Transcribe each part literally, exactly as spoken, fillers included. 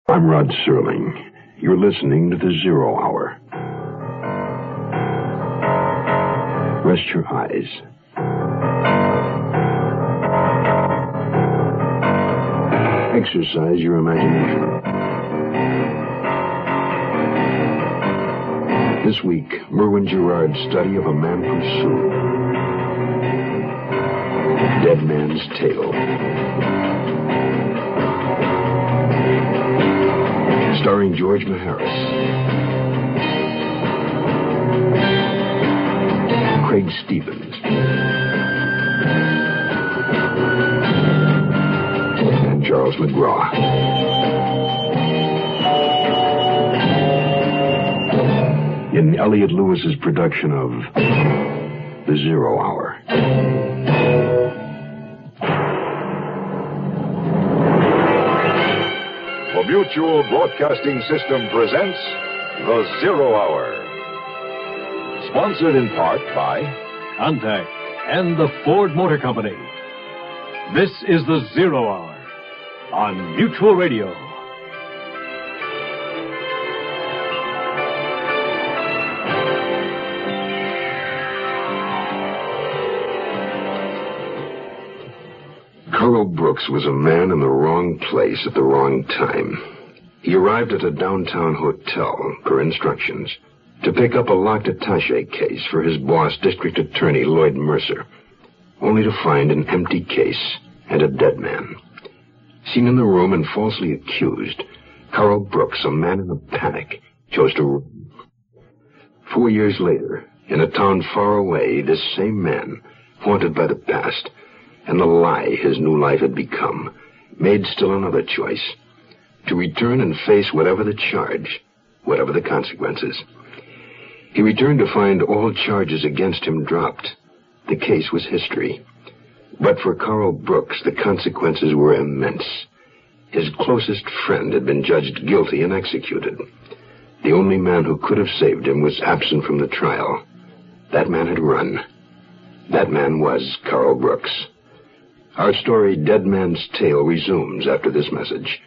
I'm Rod Serling. You're listening to The Zero Hour. Rest your eyes. Exercise your imagination. This week, Merwin Gerard's study of a man pursued. Dead Man's Tale. Starring George Maharis. Craig Stevens. And Charles McGraw. In Elliot Lewis's production of The Zero Hour. The Mutual Broadcasting System presents The Zero Hour. Sponsored in part by Contact and the Ford Motor Company. This is The Zero Hour on Mutual Radio. Carl Brooks was a man in the wrong place at the wrong time. He arrived at a downtown hotel, per instructions, to pick up a locked attache case for his boss, District Attorney Lloyd Mercer, only to find an empty case and a dead man. Seen in the room and falsely accused, Carl Brooks, a man in a panic, chose to run. Four years later, in a town far away, this same man, haunted by the past and the lie his new life had become, made still another choice: to return and face whatever the charge, whatever the consequences. He returned to find all charges against him dropped. The case was history. But for Carl Brooks, the consequences were immense. His closest friend had been judged guilty and executed. The only man who could have saved him was absent from the trial. That man had run. That man was Carl Brooks. Our story, Dead Man's Tale, resumes after this message.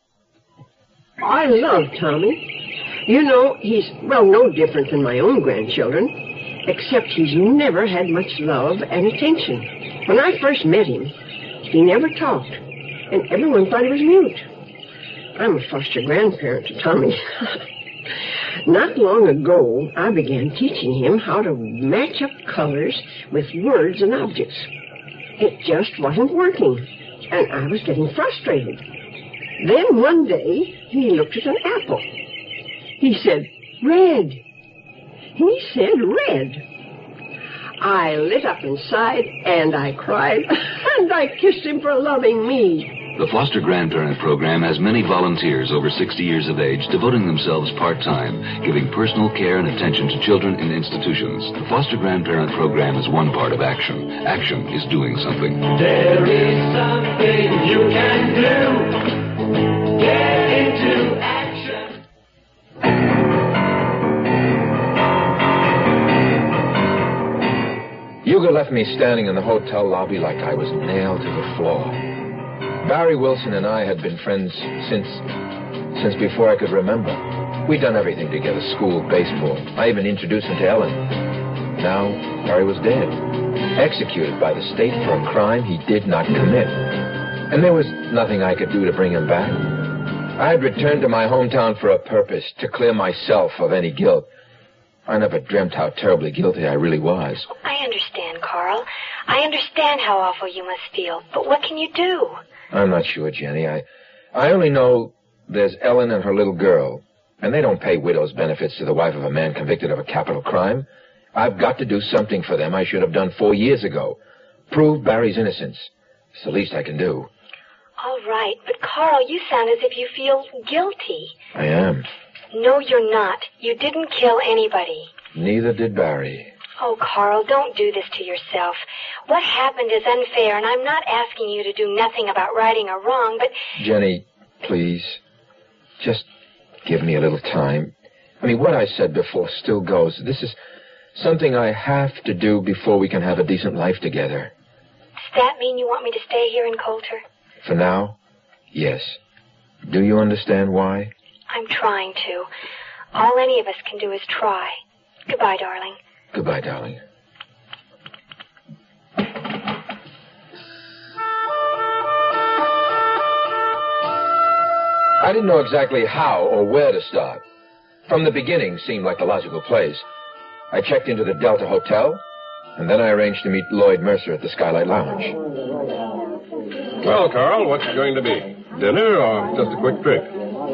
I love Tommy. You know, he's, well, no different than my own grandchildren, except he's never had much love and attention. When I first met him, he never talked, and everyone thought he was mute. I'm a foster grandparent to Tommy. Not long ago, I began teaching him how to match up colors with words and objects. It just wasn't working, and I was getting frustrated. Then one day, he looked at an apple. He said, "Red." He said red. I lit up inside, and I cried, and I kissed him for loving me. The Foster Grandparent Program has many volunteers over sixty years of age devoting themselves part-time, giving personal care and attention to children in institutions. The Foster Grandparent Program is one part of action. Action is doing something. There is something you can do. Get into action. Hugo left me standing in the hotel lobby like I was nailed to the floor. Barry Wilson and I had been friends since, since before I could remember. We'd done everything together, school, baseball. I even introduced him to Ellen. Now, Barry was dead, executed by the state for a crime he did not commit. And there was nothing I could do to bring him back. I had returned to my hometown for a purpose, to clear myself of any guilt. I never dreamt how terribly guilty I really was. I understand, Carl. I understand how awful you must feel, but what can you do? I'm not sure, Jenny. I, I only know there's Ellen and her little girl, and they don't pay widow's benefits to the wife of a man convicted of a capital crime. I've got to do something for them I should have done four years ago. Prove Barry's innocence. It's the least I can do. All right, but Carl, you sound as if you feel guilty. I am. No, you're not. You didn't kill anybody. Neither did Barry. Oh, Carl, don't do this to yourself. What happened is unfair, and I'm not asking you to do nothing about righting a wrong, but... Jenny, please, just give me a little time. I mean, what I said before still goes. This is something I have to do before we can have a decent life together. Does that mean you want me to stay here in Coulter? For now, yes. Do you understand why? I'm trying to. All any of us can do is try. Goodbye, darling. Goodbye, darling. I didn't know exactly how or where to start. From the beginning seemed like the logical place. I checked into the Delta Hotel, and then I arranged to meet Lloyd Mercer at the Skylight Lounge. Well, Carl, what's it going to be? Dinner or just a quick drink?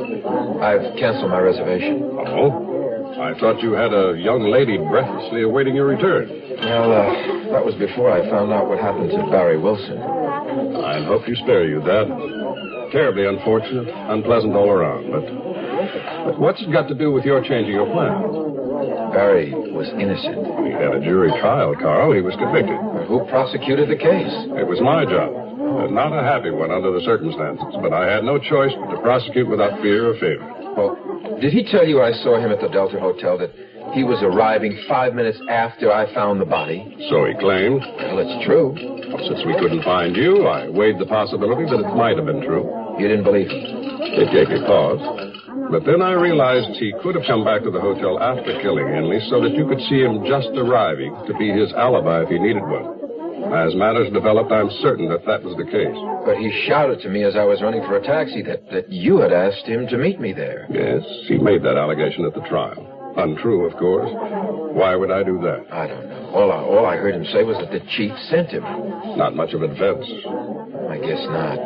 I've canceled my reservation. Oh? I thought you had a young lady breathlessly awaiting your return. Well, uh, that was before I found out what happened to Barry Wilson. I'd hope you spare you that. Terribly unfortunate, unpleasant all around, but, but what's it got to do with your changing your plan? Barry was innocent. He had a jury trial, Carl. He was convicted. Well, who prosecuted the case? It was my job. Uh, not a happy one under the circumstances, but I had no choice but to prosecute without fear or favor. Well, did he tell you I saw him at the Delta Hotel, that he was arriving five minutes after I found the body? So he claimed. Well, it's true. Well, since we couldn't find you, I weighed the possibility that it might have been true. You didn't believe him? It gave me pause. But then I realized he could have come back to the hotel after killing Henley so that you could see him just arriving to be his alibi if he needed one. As matters developed, I'm certain that that was the case. But he shouted to me as I was running for a taxi that, that you had asked him to meet me there. Yes, he made that allegation at the trial. Untrue, of course. Why would I do that? I don't know. All I, all I heard him say was that the chief sent him. Not much of a defense. I guess not.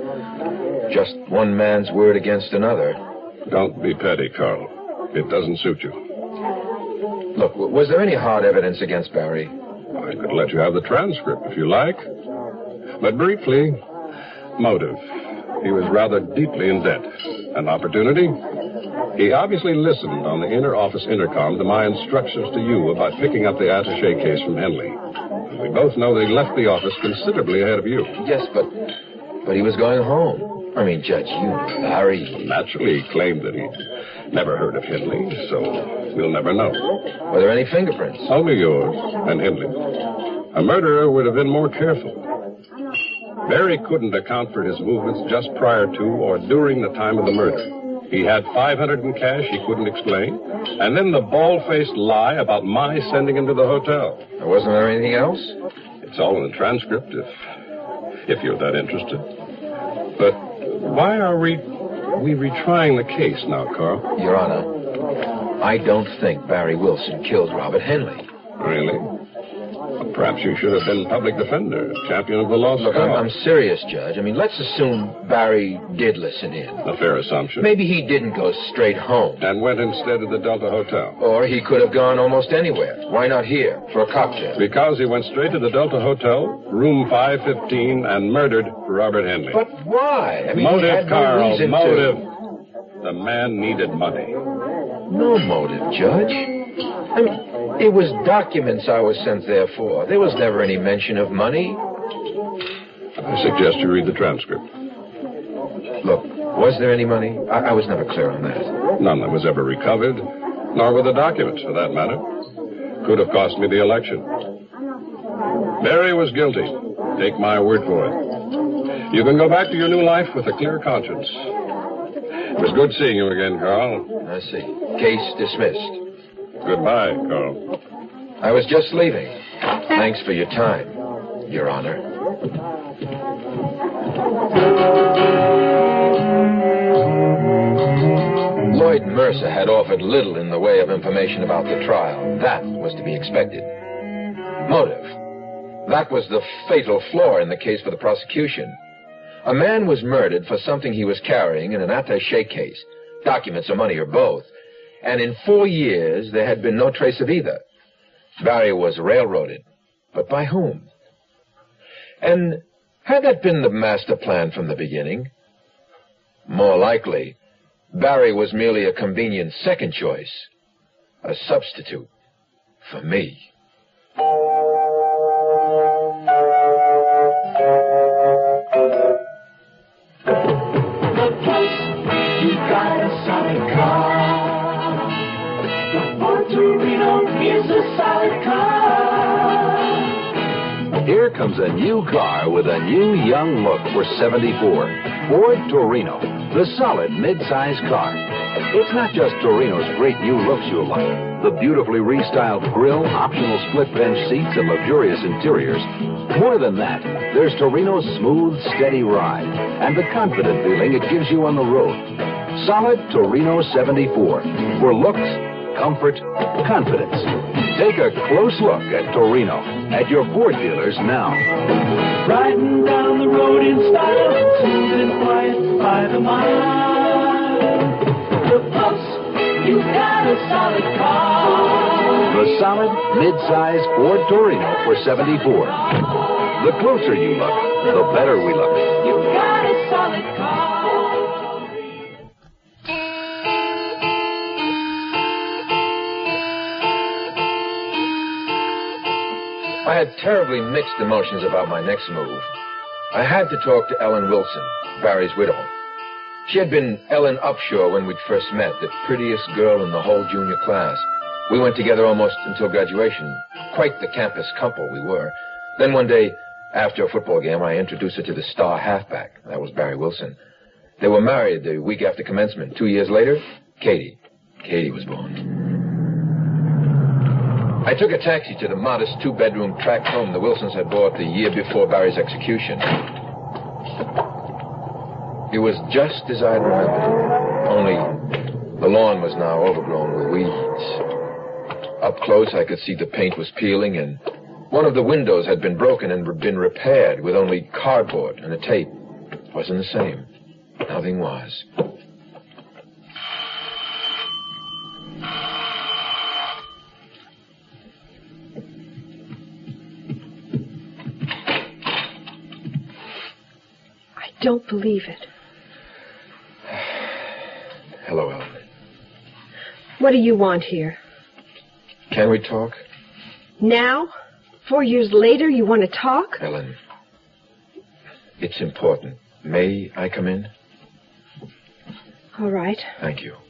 Just one man's word against another. Don't be petty, Carl. It doesn't suit you. Look, was there any hard evidence against Barry? I could let you have the transcript if you like. But briefly, motive. He was rather deeply in debt. An opportunity? He obviously listened on the inner office intercom to my instructions to you about picking up the attaché case from Henley. We both know that he left the office considerably ahead of you. Yes, but but he was going home. I mean, Judge, you, Barry... Naturally, he claimed that he'd never heard of Henley, so we'll never know. Were there any fingerprints? Only yours and Henley's. A murderer would have been more careful. Barry couldn't account for his movements just prior to or during the time of the murder. He had five hundred in cash he couldn't explain, and then the bald-faced lie about my sending him to the hotel. Wasn't there anything else? It's all in the transcript, if if you're that interested. But why are we we retrying the case now, Carl? Your Honor, I don't think Barry Wilson killed Robert Henley. Really? Well, perhaps you should have been public defender, champion of the lost Look, cause. I'm, I'm serious, Judge. I mean, let's assume Barry did listen in. A fair assumption. Maybe he didn't go straight home. And went instead to the Delta Hotel. Or he could have gone almost anywhere. Why not here, for a cocktail? Because he went straight to the Delta Hotel, room five fifteen, and murdered Robert Henley. But why? I mean, motive, he had no Carl, reason motive. to... The man needed money. No motive, Judge. I mean, it was documents I was sent there for. There was never any mention of money. I suggest you read the transcript. Look, was there any money? I, I was never clear on that. None that was ever recovered, nor were the documents, for that matter. Could have cost me the election. Barry was guilty. Take my word for it. You can go back to your new life with a clear conscience. It was good seeing you again, Carl. I see. Case dismissed. Goodbye, Carl. I was just leaving. Thanks for your time, Your Honor. Lloyd Mercer had offered little in the way of information about the trial. That was to be expected. Motive. That was the fatal flaw in the case for the prosecution. A man was murdered for something he was carrying in an attaché case, documents or money or both, and in four years there had been no trace of either. Barry was railroaded, but by whom? And had that been the master plan from the beginning? More likely, Barry was merely a convenient second choice, a substitute for me. You got a solid car. The Ford Torino is a solid car. Here comes a new car with a new young look for seventy-four. Ford Torino, the solid mid-size car. It's not just Torino's great new looks you'll like. The beautifully restyled grille, optional split bench seats, and luxurious interiors. More than that, there's Torino's smooth, steady ride and the confident feeling it gives you on the road. Solid Torino seventy-four for looks, comfort, confidence. Take a close look at Torino at your Ford dealers now. Riding down the road in style, smooth and quiet by the mile. The Pulse, you've got a solid car. The solid, mid-size Ford Torino for seventy-four. The closer you look, the better we look. You've got a solid car. I had terribly mixed emotions about my next move. I had to talk to Ellen Wilson, Barry's widow. She had been Ellen Upshaw when we'd first met, the prettiest girl in the whole junior class. We went together almost until graduation. Quite the campus couple we were. Then one day, after a football game, I introduced her to the star halfback. That was Barry Wilson. They were married the week after commencement. Two years later, Katie. Katie was born. I took a taxi to the modest two-bedroom tract home the Wilsons had bought the year before Barry's execution. It was just as I remembered, only the lawn was now overgrown with weeds. Up close, I could see the paint was peeling, and one of the windows had been broken and been repaired with only cardboard and a tape. It wasn't the same. Nothing was. I don't believe it. Hello, Ellen. What do you want here? Can we talk? Now? Four years later, you want to talk? Ellen, it's important. May I come in? All right. Thank you.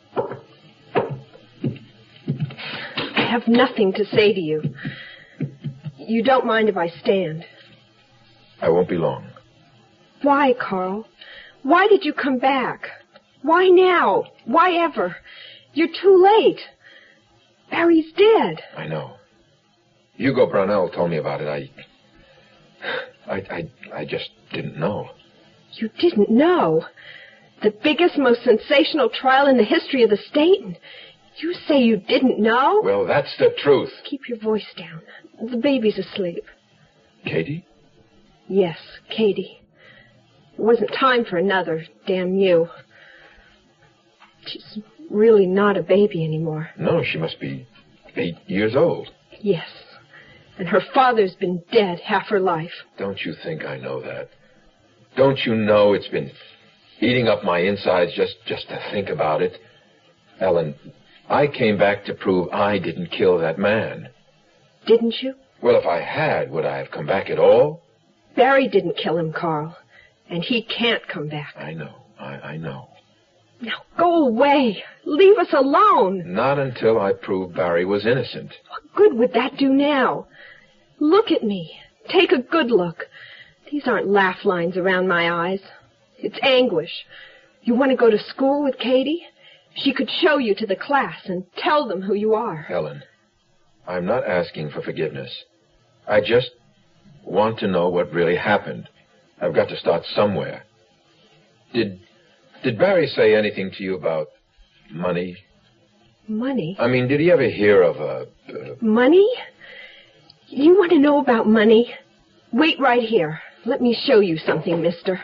I have nothing to say to you. You don't mind if I stand? I won't be long. Why, Carl? Why did you come back? Why now? Why ever? You're too late. Barry's dead. I know. Hugo Brownell told me about it. I, I, I, I just didn't know. You didn't know? The biggest, most sensational trial in the history of the state? And you say you didn't know? Well, that's the truth. Keep your voice down. The baby's asleep. Katie? Yes, Katie. It wasn't time for another, damn you. She's really not a baby anymore. No, she must be eight years old. Yes. And her father's been dead half her life. Don't you think I know that? Don't you know it's been eating up my insides just, just to think about it? Ellen, I came back to prove I didn't kill that man. Didn't you? Well, if I had, would I have come back at all? Barry didn't kill him, Carl. And he can't come back. I know. I, I know. Now go away. Leave us alone. Not until I prove Barry was innocent. What good would that do now? Look at me. Take a good look. These aren't laugh lines around my eyes. It's anguish. You want to go to school with Katie? She could show you to the class and tell them who you are. Helen, I'm not asking for forgiveness. I just want to know what really happened. I've got to start somewhere. Did did Barry say anything to you about money? Money? I mean, did he ever hear of a... Uh... Money? You want to know about money? Wait right here. Let me show you something, mister.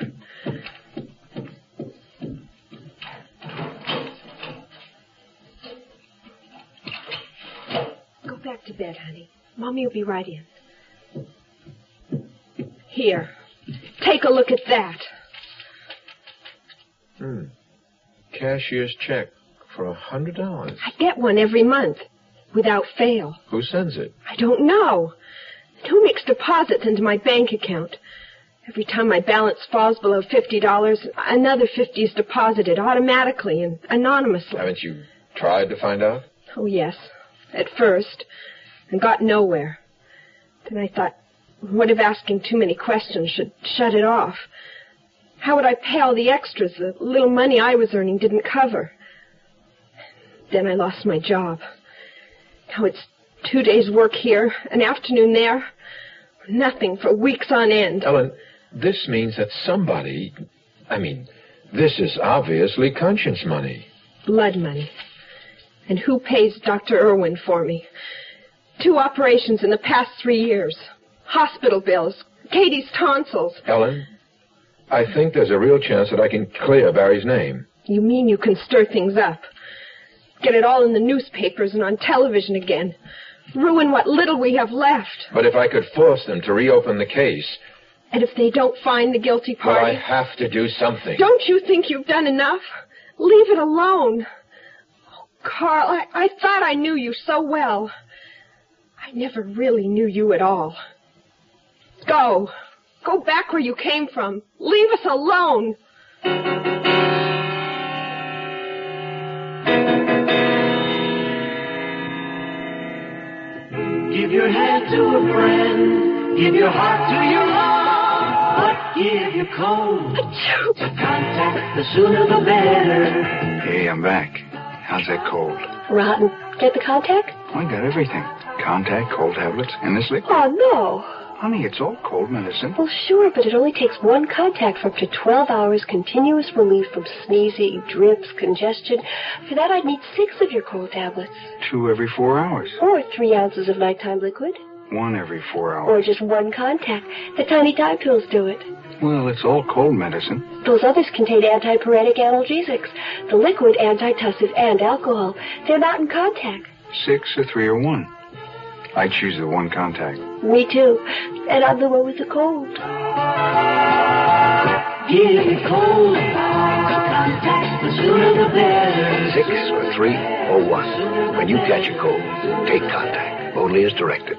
Go back to bed, honey. Mommy will be right in. Here. Take a look at that. Hmm. Cashier's check for a hundred dollars. I get one every month, without fail. Who sends it? I don't know. Two mixed deposits into my bank account. Every time my balance falls below fifty dollars, another fifty is deposited automatically and anonymously. Haven't you tried to find out? Oh, yes. At first. And got nowhere. Then I thought, What if asking too many questions should shut it off? How would I pay all the extras the little money I was earning didn't cover? Then I lost my job. Now it's two days' work here, an afternoon there. Nothing for weeks on end. Ellen, this means that somebody... I mean, this is obviously conscience money. Blood money. And who pays Doctor Irwin for me? Two operations in the past three years. Hospital bills. Katie's tonsils. Ellen, I think there's a real chance that I can clear Barry's name. You mean you can stir things up? Get it all in the newspapers and on television again. Ruin what little we have left. But if I could force them to reopen the case... And if they don't find the guilty party... Well, I have to do something. Don't you think you've done enough? Leave it alone. Oh, Carl, I, I thought I knew you so well. I never really knew you at all. Go. Go back where you came from. Leave us alone. Give your hand to a friend. Give your heart to your love. But give your cold to contact. The sooner the better. Hey, I'm back. How's that cold? Rotten. Get the contact? I got everything. Contact, cold tablets, and this liquid. Oh, no. Honey, it's all cold medicine. Well, sure, but it only takes one contact for up to twelve hours continuous relief from sneezing, drips, congestion. For that, I'd need six of your cold tablets. Two every four hours. Or three ounces of nighttime liquid. One every four Or hours. just one contact. The tiny Tide pills do it. Well, it's all cold medicine. Those others contain antipyretic analgesics. The liquid, antitussive, and alcohol. They're not in contact. Six or three or one. I choose the one contact. Me too. And I'm the one with the cold. Give your cold to contact. The sooner the better. Six or three or one. When you catch a cold, take contact. Only as directed.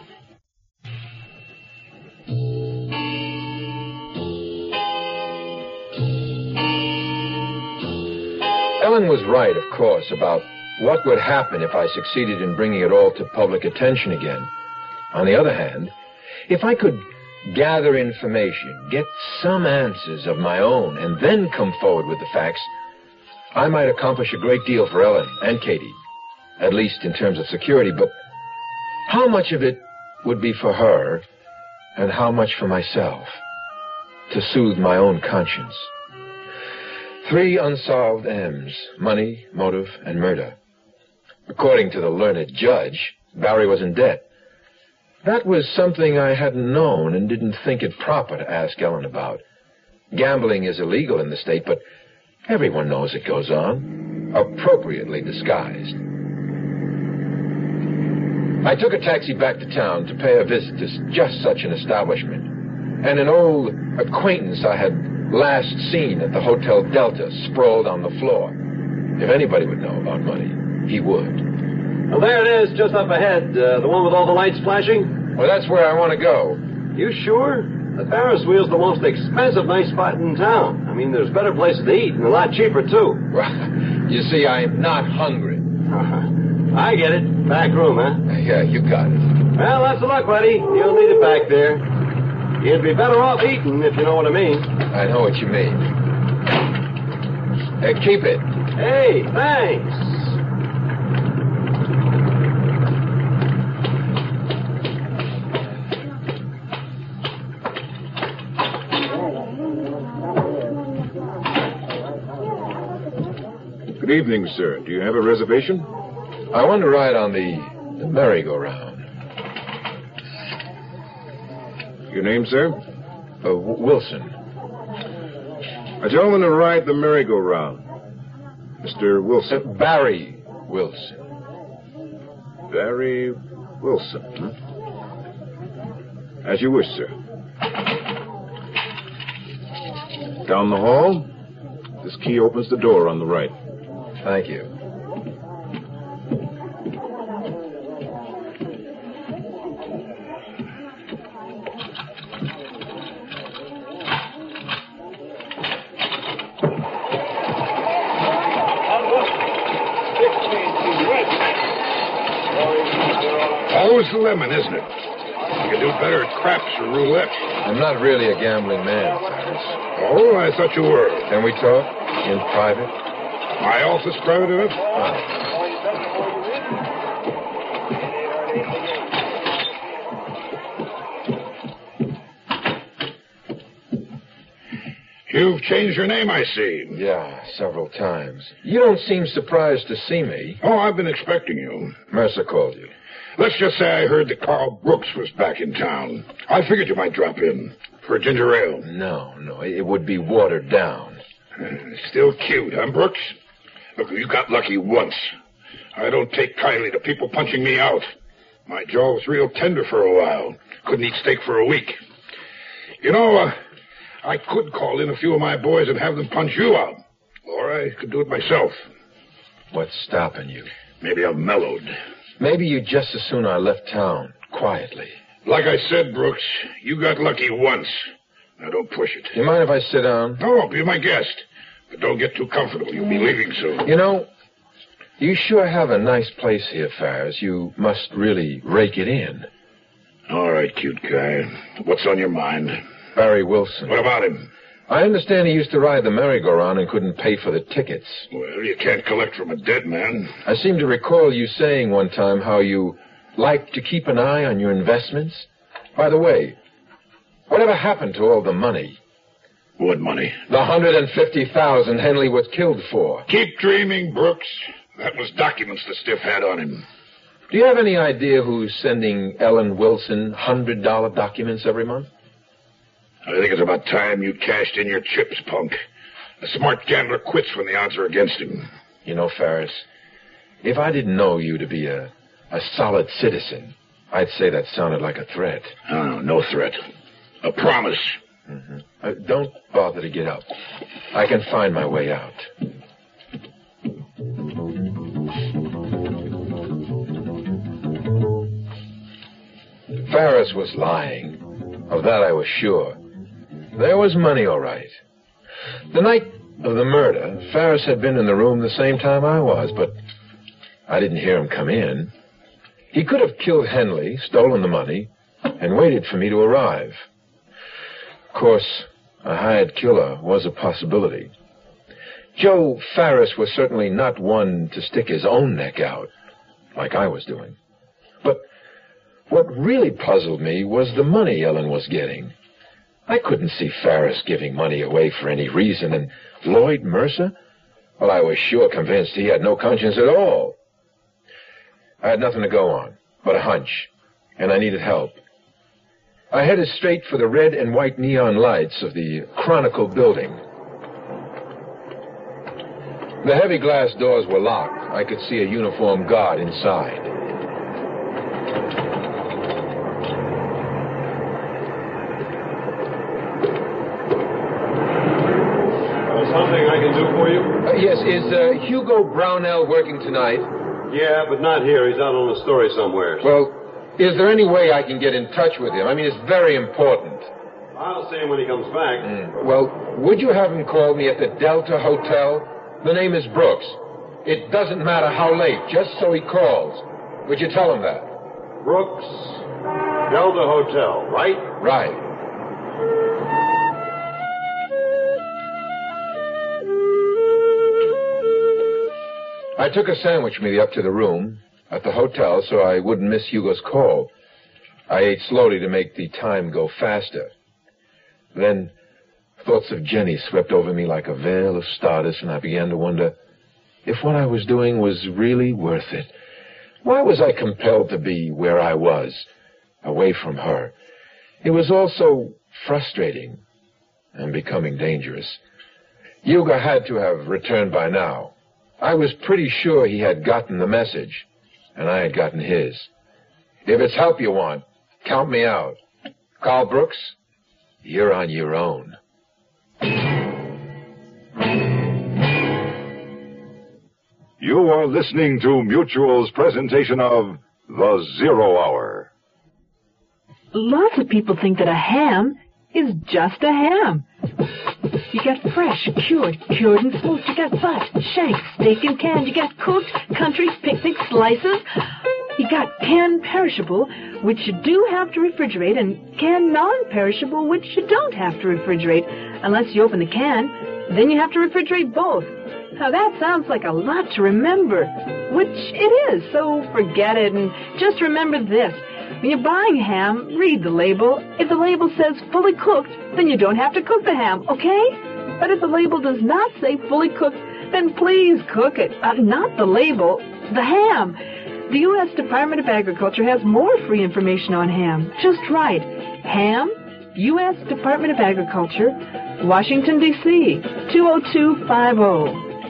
Ellen was right, of course, about what would happen if I succeeded in bringing it all to public attention again. On the other hand, if I could gather information, get some answers of my own, and then come forward with the facts, I might accomplish a great deal for Ellen and Katie, at least in terms of security. But how much of it would be for her, and how much for myself, to soothe my own conscience? Three unsolved M's: money, motive, and murder. According to the learned judge, Barry was in debt. That was something I hadn't known and didn't think it proper to ask Ellen about. Gambling is illegal in the state, but everyone knows it goes on, appropriately disguised. I took a taxi back to town to pay a visit to just such an establishment, and an old acquaintance I had last seen at the Hotel Delta sprawled on the floor. If anybody would know about money, he would. Well, there it is, just up ahead. Uh, the one with all the lights flashing? Well, that's where I want to go. You sure? The Ferris wheel's the most expensive night spot in town. I mean, there's better places to eat and a lot cheaper, too. Well, you see, I'm not hungry. I get it. Back room, huh? Yeah, you got it. Well, that's the luck, buddy. You'll need it back there. You'd be better off eating, if you know what I mean. I know what you mean. Hey, keep it. Hey, thanks. Good evening, sir. Do you have a reservation? I want to ride on the, the merry-go-round. Your name, sir? Uh, w- Wilson. A gentleman to ride the merry-go-round. Mister Wilson. Uh, Barry Wilson. Barry Wilson, huh? As you wish, sir. Down the hall. This key opens the door on the right. Thank you. Always the lemon, isn't it? You can do better at craps or roulette. I'm not really a gambling man, Ferris. Oh, I thought you were. Can we talk? In private? My office private enough? Oh. You've changed your name, I see. Yeah, several times. You don't seem surprised to see me. Oh, I've been expecting you. Mercer called you. Let's just say I heard that Carl Brooks was back in town. I figured you might drop in for a ginger ale. No, no, it would be watered down. Still cute, huh, Brooks? Look, you got lucky once. I don't take kindly to people punching me out. My jaw was real tender for a while. Couldn't eat steak for a week. You know, uh, I could call in a few of my boys and have them punch you out. Or I could do it myself. What's stopping you? Maybe I've mellowed. Maybe you'd just as soon I left town, quietly. Like I said, Brooks, you got lucky once. Now don't push it. You mind if I sit down? No, be my guest. But don't get too comfortable. You'll be leaving soon. You know, you sure have a nice place here, Ferris. You must really rake it in. All right, cute guy. What's on your mind? Barry Wilson. What about him? I understand he used to ride the merry-go-round and couldn't pay for the tickets. Well, you can't collect from a dead man. I seem to recall you saying one time how you like to keep an eye on your investments. By the way, whatever happened to all the money? What money? The one hundred fifty thousand dollars Henley was killed for. Keep dreaming, Brooks. That was documents the stiff had on him. Do you have any idea who's sending Ellen Wilson one hundred dollar documents every month? I think it's about time you cashed in your chips, punk. A smart gambler quits when the odds are against him. You know, Ferris, if I didn't know you to be a, a solid citizen, I'd say that sounded like a threat. Oh, no threat. A promise. Mm-hmm. Uh, don't bother to get up. I can find my way out. Ferris was lying. Of that I was sure. There was money, all right. The night of the murder, Ferris had been in the room the same time I was, but I didn't hear him come in. He could have killed Henley, stolen the money, and waited for me to arrive. Of course, a hired killer was a possibility. Joe Ferris was certainly not one to stick his own neck out, like I was doing. But what really puzzled me was the money Ellen was getting. I couldn't see Ferris giving money away for any reason, and Lloyd Mercer? Well, I was sure convinced he had no conscience at all. I had nothing to go on but a hunch, and I needed help. I headed straight for the red and white neon lights of the Chronicle building. The heavy glass doors were locked. I could see a uniformed guard inside. Something I can do for you? Uh, yes, is uh, Hugo Brownell working tonight? Yeah, but not here. He's out on a story somewhere. Well, is there any way I can get in touch with him? I mean, it's very important. I'll see him when he comes back. Mm. Well, would you have him call me at the Delta Hotel? The name is Brooks. It doesn't matter how late, just so he calls. Would you tell him that? Brooks, Delta Hotel, right? Right. I took a sandwich with me up to the room at the hotel so I wouldn't miss Hugo's call. I ate slowly to make the time go faster. Then thoughts of Jenny swept over me like a veil of stardust, and I began to wonder if what I was doing was really worth it. Why was I compelled to be where I was, away from her? It was all so frustrating and becoming dangerous. Hugo had to have returned by now. I was pretty sure he had gotten the message, and I had gotten his. If it's help you want, count me out. Carl Brooks, you're on your own. You are listening to Mutual's presentation of The Zero Hour. Lots of people think that a ham is just a ham. You get fresh, cured, cured and smoked. You get butt, shank, steak and canned. You get cooked, country, picnic, slices. You got canned perishable, which you do have to refrigerate, and canned non-perishable, which you don't have to refrigerate. Unless you open the can, then you have to refrigerate both. Now, that sounds like a lot to remember, which it is, so forget it, and just remember this. When you're buying ham, read the label. If the label says fully cooked, then you don't have to cook the ham, okay? But if the label does not say fully cooked, then please cook it. Uh, not the label, the ham. The U S Department of Agriculture has more free information on ham. Just write ham, U S Department of Agriculture, Washington, D C, two oh two five oh.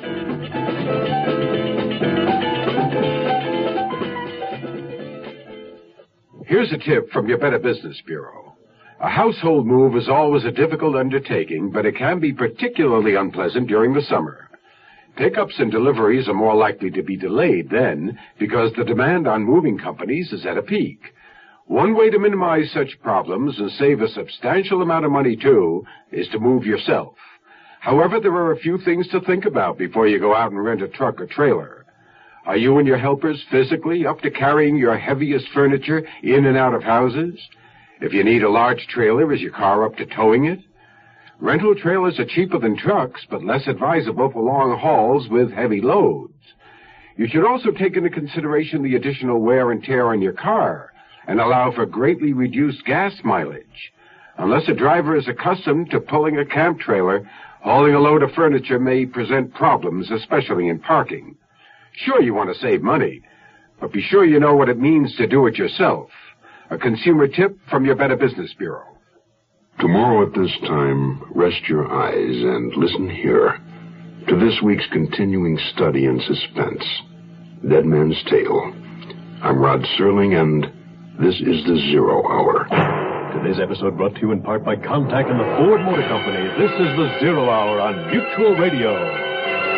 Here's a tip from your Better Business Bureau. A household move is always a difficult undertaking, but it can be particularly unpleasant during the summer. Pickups and deliveries are more likely to be delayed then because the demand on moving companies is at a peak. One way to minimize such problems and save a substantial amount of money, too, is to move yourself. However, there are a few things to think about before you go out and rent a truck or trailer. Are you and your helpers physically up to carrying your heaviest furniture in and out of houses? If you need a large trailer, is your car up to towing it? Rental trailers are cheaper than trucks, but less advisable for long hauls with heavy loads. You should also take into consideration the additional wear and tear on your car and allow for greatly reduced gas mileage. Unless a driver is accustomed to pulling a camp trailer, hauling a load of furniture may present problems, especially in parking. Sure, you want to save money, but be sure you know what it means to do it yourself. A consumer tip from your Better Business Bureau. Tomorrow at this time, rest your eyes and listen here to this week's continuing study in suspense, Dead Man's Tale. I'm Rod Serling, and this is the Zero Hour. Today's episode brought to you in part by Contact and the Ford Motor Company. This is the Zero Hour on Mutual Radio.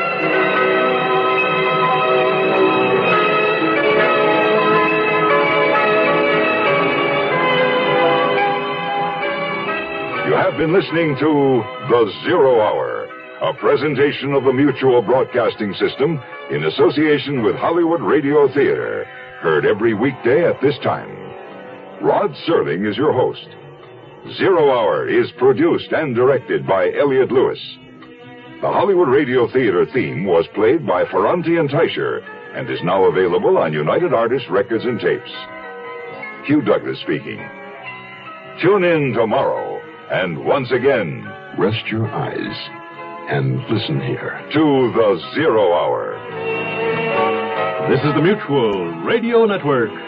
You have been listening to The Zero Hour, a presentation of the Mutual Broadcasting System in association with Hollywood Radio Theater, heard every weekday at this time. Rod Serling is your host. Zero Hour is produced and directed by Elliott Lewis. The Hollywood Radio Theater theme was played by Ferranti and Teicher and is now available on United Artists Records and Tapes. Hugh Douglas speaking. Tune in tomorrow. And once again, rest your eyes and listen here to the Zero Hour. This is the Mutual Radio Network.